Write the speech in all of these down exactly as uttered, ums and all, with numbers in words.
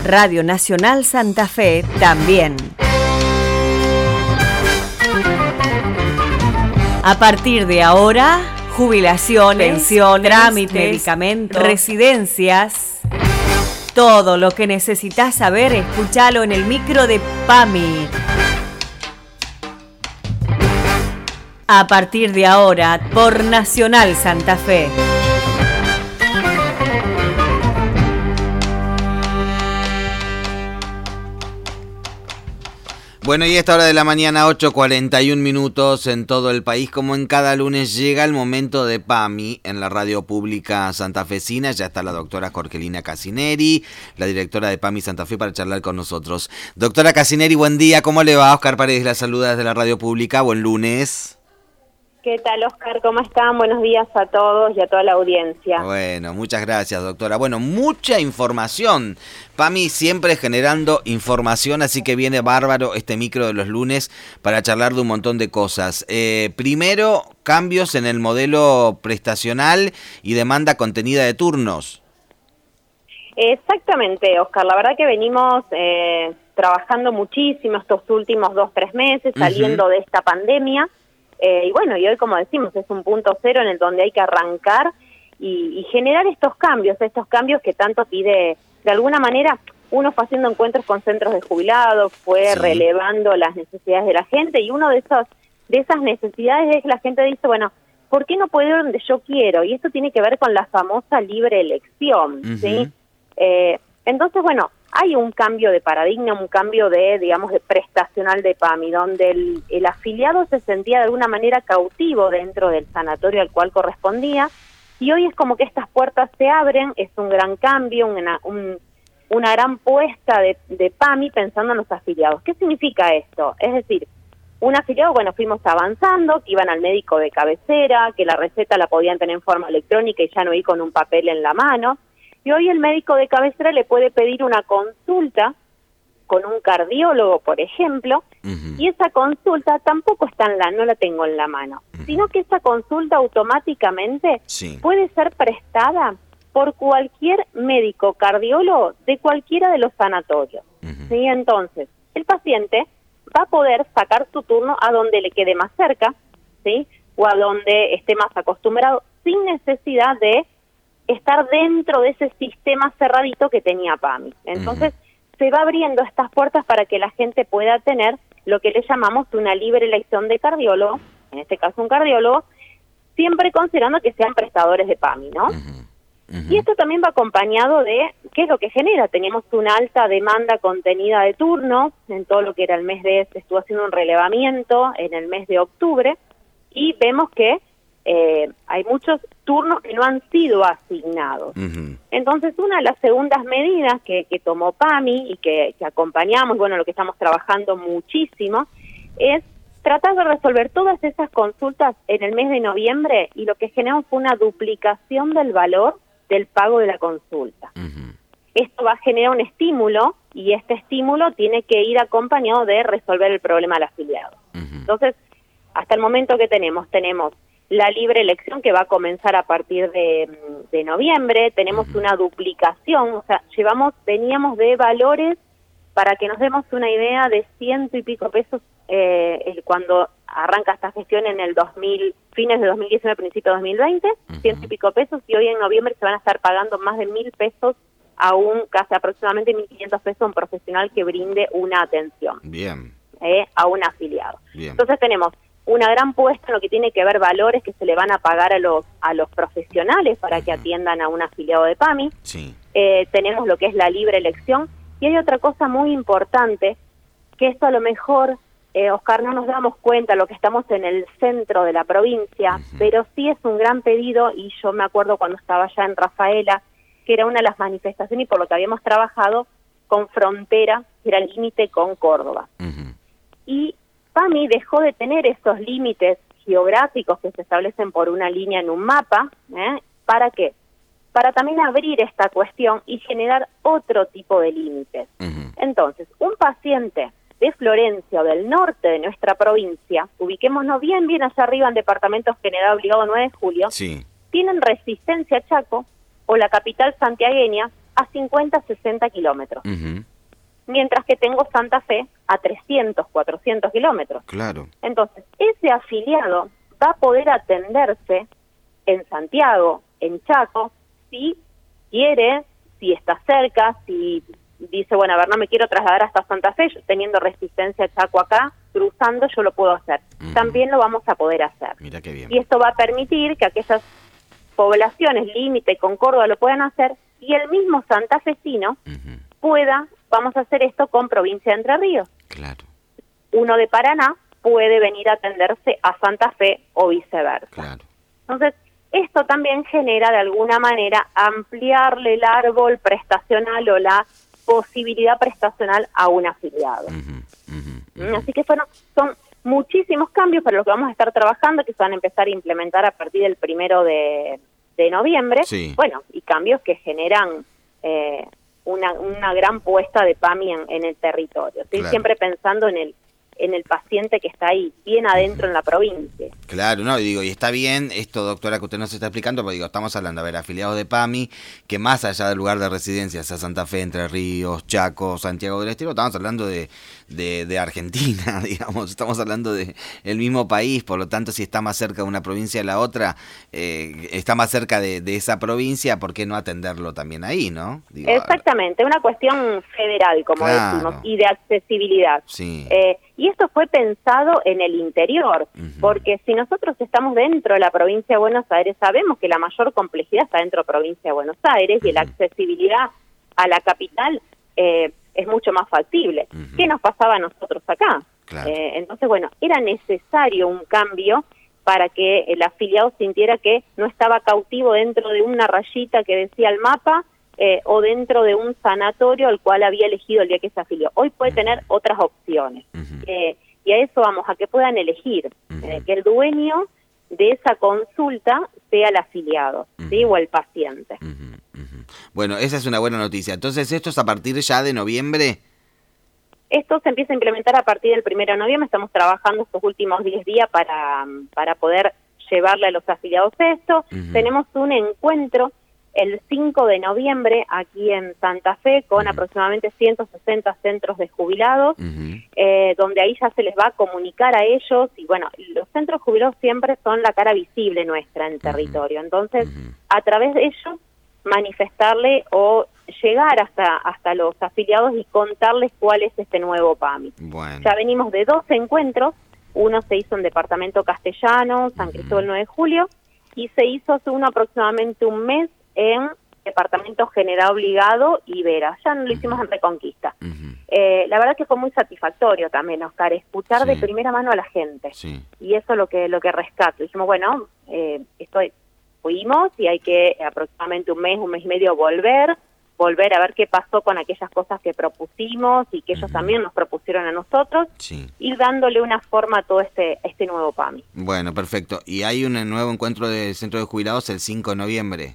Radio Nacional Santa Fe también. A partir de ahora, jubilaciones, pensiones, trámites, medicamentos, residencias, todo lo que necesitas saber, escúchalo en el micro de PAMI. A partir de ahora, por Nacional Santa Fe. Bueno, y a esta hora de la mañana, ocho cuarenta y un minutos en todo el país, como en cada lunes, llega el momento de PAMI en la radio pública santafesina. Ya está la doctora Jorgelina Casineri, la directora de PAMI Santa Fe, para charlar con nosotros. Doctora Casineri, buen día, ¿cómo le va? Oscar Paredes la saluda desde la radio pública, buen lunes. ¿Qué tal, Oscar? ¿Cómo están? Buenos días a todos y a toda la audiencia. Bueno, muchas gracias, doctora. Bueno, mucha información. PAMI siempre generando información, así que viene bárbaro este micro de los lunes para charlar de un montón de cosas. Eh, primero, cambios en el modelo prestacional y demanda contenida de turnos. Exactamente, Oscar. La verdad que venimos eh, trabajando muchísimo estos últimos dos, tres meses, saliendo uh-huh. de esta pandemia. Eh, y bueno, y hoy, como decimos, es un punto cero en el donde hay que arrancar y, y generar estos cambios, estos cambios que tanto pide, de alguna manera, uno fue haciendo encuentros con centros de jubilados, fue sí. relevando las necesidades de la gente, y uno de esos de esas necesidades es que la gente dice, bueno, ¿por qué no puedo ir donde yo quiero? Y esto tiene que ver con la famosa libre elección, uh-huh. ¿sí? Eh, entonces, bueno, hay un cambio de paradigma, un cambio de, digamos, de prestacional de PAMI, donde el, el afiliado se sentía de alguna manera cautivo dentro del sanatorio al cual correspondía, y hoy es como que estas puertas se abren, es un gran cambio, una, un, una gran puesta de, de PAMI pensando en los afiliados. ¿Qué significa esto? Es decir, un afiliado, bueno, fuimos avanzando, que iban al médico de cabecera, que la receta la podían tener en forma electrónica y ya no ir con un papel en la mano. Y hoy el médico de cabecera le puede pedir una consulta con un cardiólogo, por ejemplo, uh-huh. y esa consulta tampoco está en la, no la tengo en la mano, uh-huh. sino que esa consulta automáticamente sí. puede ser prestada por cualquier médico cardiólogo de cualquiera de los sanatorios. Uh-huh. ¿Sí? Entonces, el paciente va a poder sacar su turno a donde le quede más cerca, ¿sí? o a donde esté más acostumbrado, sin necesidad de estar dentro de ese sistema cerradito que tenía PAMI. Entonces, uh-huh. se va abriendo estas puertas para que la gente pueda tener lo que le llamamos una libre elección de cardiólogo, en este caso un cardiólogo, siempre considerando que sean prestadores de PAMI, ¿no? Uh-huh. Uh-huh. Y esto también va acompañado de, ¿qué es lo que genera? Teníamos una alta demanda contenida de turnos en todo lo que era el mes de, se estuvo haciendo un relevamiento en el mes de octubre, y vemos que Eh, hay muchos turnos que no han sido asignados. Uh-huh. Entonces, una de las segundas medidas que, que tomó PAMI y que, que acompañamos, bueno, lo que estamos trabajando muchísimo, es tratar de resolver todas esas consultas en el mes de noviembre, y lo que generamos fue una duplicación del valor del pago de la consulta. Uh-huh. Esto va a generar un estímulo, y este estímulo tiene que ir acompañado de resolver el problema del afiliado. Uh-huh. Entonces, hasta el momento que tenemos, tenemos la libre elección que va a comenzar a partir de, de noviembre, tenemos una duplicación, o sea, llevamos, veníamos de valores, para que nos demos una idea, de ciento y pico pesos eh, el, cuando arranca esta gestión en el dos mil, fines de dos mil diecinueve, principio de dos mil veinte, uh-huh. ciento y pico pesos, y hoy en noviembre se van a estar pagando más de mil pesos a un, casi aproximadamente mil quinientos pesos a un profesional que brinde una atención. Bien. Eh, a un afiliado. Bien. Entonces tenemos una gran puesta en lo que tiene que ver valores que se le van a pagar a los a los profesionales para uh-huh. que atiendan a un afiliado de PAMI. Sí. Eh, tenemos lo que es la libre elección, y hay otra cosa muy importante, que esto a lo mejor, eh, Oscar, no nos damos cuenta, lo que estamos en el centro de la provincia, uh-huh. pero sí es un gran pedido, y yo me acuerdo cuando estaba allá en Rafaela, que era una de las manifestaciones y por lo que habíamos trabajado con frontera, que era el límite con Córdoba. Uh-huh. Y PAMI dejó de tener esos límites geográficos que se establecen por una línea en un mapa. ¿eh? ¿Para qué? Para también abrir esta cuestión y generar otro tipo de límites. Uh-huh. Entonces, un paciente de Florencia o del norte de nuestra provincia, ubiquémonos bien, bien allá arriba en Departamento General Obligado nueve de julio, sí. tienen Resistencia Chaco o la capital santiagueña, a cincuenta, sesenta kilómetros. Uh-huh. Mientras que tengo Santa Fe a trescientos, cuatrocientos kilómetros. Claro. Entonces, ese afiliado va a poder atenderse en Santiago, en Chaco, si quiere, si está cerca, si dice, bueno, a ver, no me quiero trasladar hasta Santa Fe, yo teniendo resistencia a Chaco acá, cruzando, yo lo puedo hacer. Uh-huh. También lo vamos a poder hacer. Mira qué bien. Y esto va a permitir que aquellas poblaciones límite con Córdoba lo puedan hacer y el mismo santafesino uh-huh. pueda, vamos a hacer esto con provincia de Entre Ríos. Claro. Uno de Paraná puede venir a atenderse a Santa Fe o viceversa. Claro. Entonces, esto también genera de alguna manera ampliarle el árbol prestacional o la posibilidad prestacional a un afiliado. Uh-huh, uh-huh, uh-huh. Así que bueno, son muchísimos cambios para los que vamos a estar trabajando, que se van a empezar a implementar a partir del primero de, de noviembre. Sí. Bueno, y cambios que generan eh, una, una gran puesta de PAMI en, en el territorio. Estoy claro. siempre pensando en el en el paciente que está ahí, bien adentro en la provincia. Claro, no, y digo, y está bien esto, doctora, que usted nos está explicando, porque digo, estamos hablando, a ver, afiliados de PAMI, que más allá del lugar de residencia, sea Santa Fe, Entre Ríos, Chaco, Santiago del Estero, estamos hablando de, de, de Argentina, digamos, estamos hablando de el mismo país, por lo tanto, si está más cerca de una provincia de la otra, eh, está más cerca de, de esa provincia, ¿por qué no atenderlo también ahí, no? Digo, exactamente, una cuestión federal, como claro. decimos, y de accesibilidad. Sí. Eh, y esto fue pensado en el interior, uh-huh. porque si nosotros estamos dentro de la provincia de Buenos Aires, sabemos que la mayor complejidad está dentro de la provincia de Buenos Aires uh-huh. y la accesibilidad a la capital eh, es mucho más factible. Uh-huh. ¿Qué nos pasaba a nosotros acá? Claro. Eh, entonces, bueno, era necesario un cambio para que el afiliado sintiera que no estaba cautivo dentro de una rayita que decía el mapa, Eh, o dentro de un sanatorio al cual había elegido el día que se afilió. Hoy puede uh-huh. tener otras opciones. Uh-huh. Eh, y a eso vamos, a que puedan elegir, uh-huh. eh, que el dueño de esa consulta sea el afiliado, uh-huh. ¿sí? O el paciente. Uh-huh. Uh-huh. Bueno, esa es una buena noticia. Entonces, ¿esto es a partir ya de noviembre? Esto se empieza a implementar a partir del primero de noviembre. Estamos trabajando estos últimos diez días para, para poder llevarle a los afiliados esto. Uh-huh. Tenemos un encuentro el cinco de noviembre aquí en Santa Fe con uh-huh. aproximadamente ciento sesenta centros de jubilados, uh-huh. eh, donde ahí ya se les va a comunicar a ellos, y bueno, los centros jubilados siempre son la cara visible nuestra en el uh-huh. territorio, entonces uh-huh. a través de ellos manifestarle o llegar hasta hasta los afiliados y contarles cuál es este nuevo PAMI. Bueno. Ya venimos de dos encuentros, uno se hizo en Departamento Castellano, San uh-huh. Cristóbal nueve de julio, y se hizo hace uno aproximadamente un mes en Departamento General Obligado y Vera. Ya no lo hicimos en Reconquista. Uh-huh. Eh, la verdad que fue muy satisfactorio también, Oscar, escuchar sí. de primera mano a la gente. Sí. Y eso es lo que lo que rescato. Dijimos, bueno, eh, estoy, fuimos y hay que aproximadamente un mes, un mes y medio volver, volver a ver qué pasó con aquellas cosas que propusimos y que ellos uh-huh. también nos propusieron a nosotros, sí. ir dándole una forma a todo este, este nuevo PAMI. Bueno, perfecto. Y hay un nuevo encuentro del Centro de Jubilados el cinco de noviembre.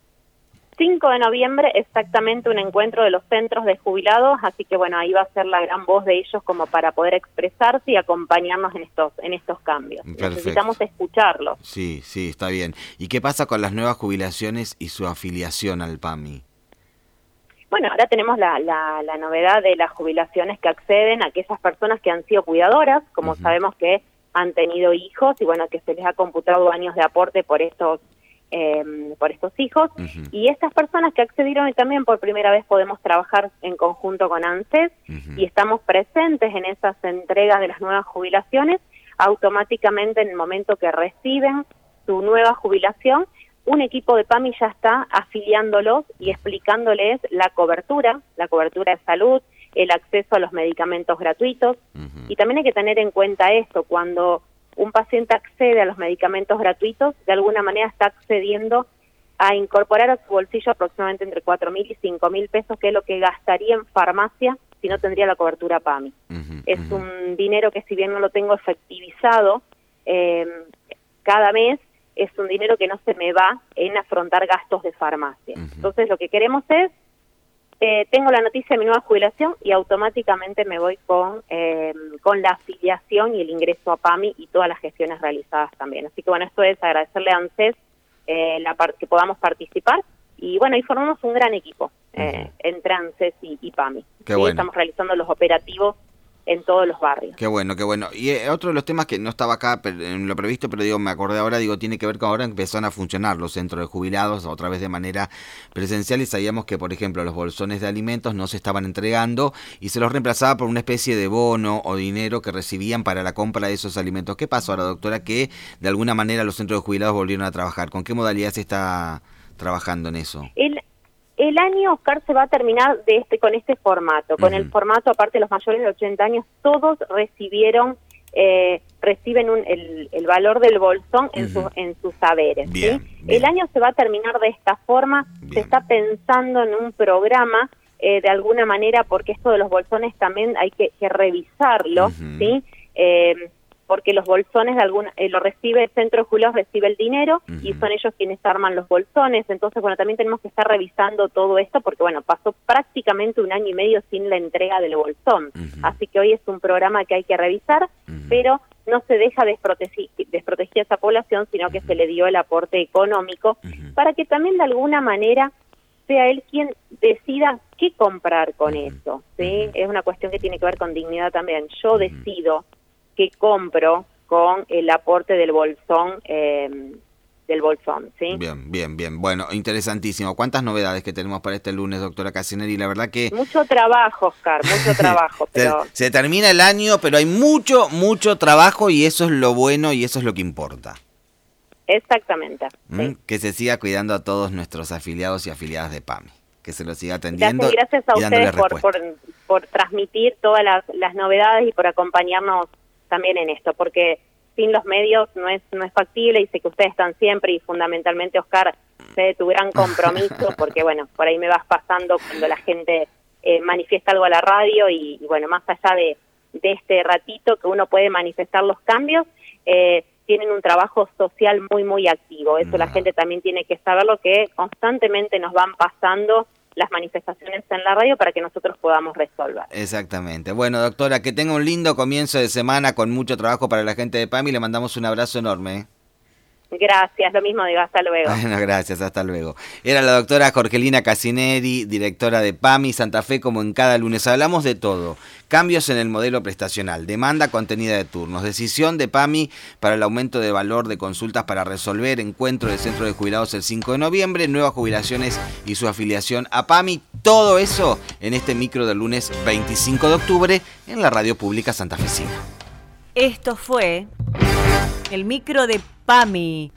cinco de noviembre, exactamente un encuentro de los centros de jubilados, así que bueno, ahí va a ser la gran voz de ellos como para poder expresarse y acompañarnos en estos en estos cambios. Perfecto. Necesitamos escucharlos. Sí, sí, está bien. ¿Y qué pasa con las nuevas jubilaciones y su afiliación al PAMI? Bueno, ahora tenemos la, la, la novedad de las jubilaciones que acceden a aquellas personas que han sido cuidadoras, como uh-huh. sabemos que han tenido hijos y bueno, que se les ha computado años de aporte por estos Eh, por estos hijos, uh-huh. y estas personas que accedieron y también por primera vez podemos trabajar en conjunto con ANSES uh-huh. y estamos presentes en esas entregas de las nuevas jubilaciones, automáticamente en el momento que reciben su nueva jubilación, un equipo de PAMI ya está afiliándolos y explicándoles la cobertura, la cobertura de salud, el acceso a los medicamentos gratuitos, uh-huh. y también hay que tener en cuenta esto, cuando un paciente accede a los medicamentos gratuitos, de alguna manera está accediendo a incorporar a su bolsillo aproximadamente entre cuatro mil y cinco mil pesos, que es lo que gastaría en farmacia si no tendría la cobertura PAMI. Uh-huh, es uh-huh. un dinero que, si bien no lo tengo efectivizado, eh, cada mes es un dinero que no se me va en afrontar gastos de farmacia. Uh-huh. Entonces lo que queremos es, Eh, tengo la noticia de mi nueva jubilación y automáticamente me voy con eh, con la afiliación y el ingreso a PAMI y todas las gestiones realizadas también. Así que bueno, esto es agradecerle a ANSES eh, la par- que podamos participar y bueno, y formamos un gran equipo eh, uh-huh. entre ANSES y, y PAMI. Qué bueno. Estamos realizando los operativos en todos los barrios. Qué bueno, qué bueno. Y eh, otro de los temas que no estaba acá en lo previsto, pero digo, me acordé ahora, digo, tiene que ver con ahora empezaron a funcionar los centros de jubilados otra vez de manera presencial y sabíamos que, por ejemplo, los bolsones de alimentos no se estaban entregando y se los reemplazaba por una especie de bono o dinero que recibían para la compra de esos alimentos. ¿Qué pasó ahora, doctora? Que de alguna manera los centros de jubilados volvieron a trabajar. ¿Con qué modalidad se está trabajando en eso? El... El año, Oscar, se va a terminar de este con este formato. Con uh-huh. el formato, aparte de los mayores de ochenta años, todos recibieron, eh, reciben un, el, el valor del bolsón en, uh-huh. su, en sus saberes. Bien, ¿sí? bien. El año se va a terminar de esta forma. Bien. Se está pensando en un programa, eh, de alguna manera, porque esto de los bolsones también hay que, que revisarlo, uh-huh. ¿sí? Eh, porque los bolsones de alguna eh, lo recibe el centro de jubilados, recibe el dinero uh-huh. y son ellos quienes arman los bolsones. Entonces, bueno, también tenemos que estar revisando todo esto porque, bueno, pasó prácticamente un año y medio sin la entrega del bolsón. Uh-huh. Así que hoy es un programa que hay que revisar, uh-huh. pero no se deja desprotegir, desprotegir a esa población, sino que uh-huh. se le dio el aporte económico uh-huh. para que también de alguna manera sea él quien decida qué comprar con uh-huh. eso, ¿sí? Uh-huh. Es una cuestión que tiene que ver con dignidad también. Yo uh-huh. decido que compro con el aporte del bolsón, eh, del bolsón, ¿sí? Bien, bien, bien. Bueno, interesantísimo. ¿Cuántas novedades que tenemos para este lunes, doctora Cassinelli? La verdad que... Mucho trabajo, Oscar, mucho trabajo, pero... Se, se termina el año, pero hay mucho, mucho trabajo y eso es lo bueno y eso es lo que importa. Exactamente. ¿Mm? Sí. Que se siga cuidando a todos nuestros afiliados y afiliadas de PAMI. Que se los siga atendiendo. Gracias, gracias a ustedes por, por, por transmitir todas las, las novedades y por acompañarnos también en esto, porque sin los medios no es no es factible y sé que ustedes están siempre y fundamentalmente, Oscar, sé de tu gran compromiso, porque bueno, por ahí me vas pasando cuando la gente eh, manifiesta algo a la radio y, y bueno, más allá de, de este ratito que uno puede manifestar los cambios, eh, tienen un trabajo social muy, muy activo. Eso no. La gente también tiene que saberlo, que constantemente nos van pasando las manifestaciones en la radio para que nosotros podamos resolver. Exactamente. Bueno, doctora, que tenga un lindo comienzo de semana con mucho trabajo para la gente de PAMI. Le mandamos un abrazo enorme. Gracias, lo mismo digo, hasta luego. Bueno, gracias, hasta luego. Era la doctora Jorgelina Cassinelli, directora de PAMI Santa Fe, como en cada lunes. Hablamos de todo. Cambios en el modelo prestacional, demanda contenida de turnos, decisión de PAMI para el aumento de valor de consultas para resolver, encuentro del Centro de Jubilados el cinco de noviembre, nuevas jubilaciones y su afiliación a PAMI. Todo eso en este micro del lunes veinticinco de octubre en la Radio Pública Santafesina. Esto fue el micro de PAMI.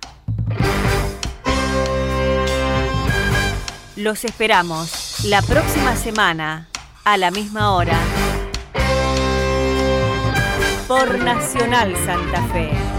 Los esperamos la próxima semana a la misma hora por Nacional Santa Fe.